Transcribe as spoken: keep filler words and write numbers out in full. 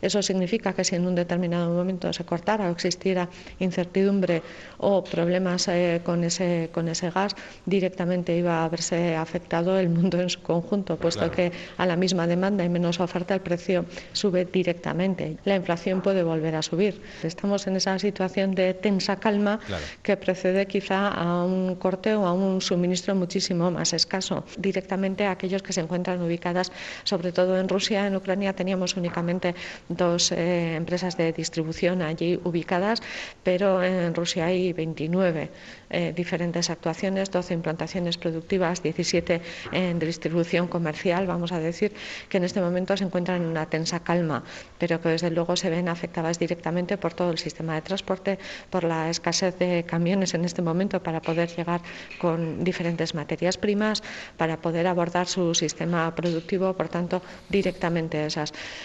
Eso significa que si en un determinado momento se cortara o existiera incertidumbre o problemas eh, con, ese, con ese gas, directamente iba a verse afectado el mundo en su conjunto, puesto Claro. que a la misma demanda y menos oferta el precio sube directamente. La inflación puede volver a subir. Estamos en esa situación de tensa calma Claro. que precede quizá a un corte o a un suministro muchísimo más escaso. Directamente a aquellos que se encuentran ubicadas, sobre todo en Rusia. En Ucrania teníamos únicamente dos eh, empresas de distribución allí ubicadas, pero en Rusia hay veintinueve eh, diferentes actuaciones, doce implantaciones productivas, diecisiete en distribución comercial. Vamos a decir que en este momento se encuentran en una tensa calma, pero que desde luego se ven afectadas directamente por todo el sistema de transporte, por la escasez de camiones en este momento para poder llegar con diferentes materias primas, para poder abordar su sistema productivo, por tanto, directamente esas.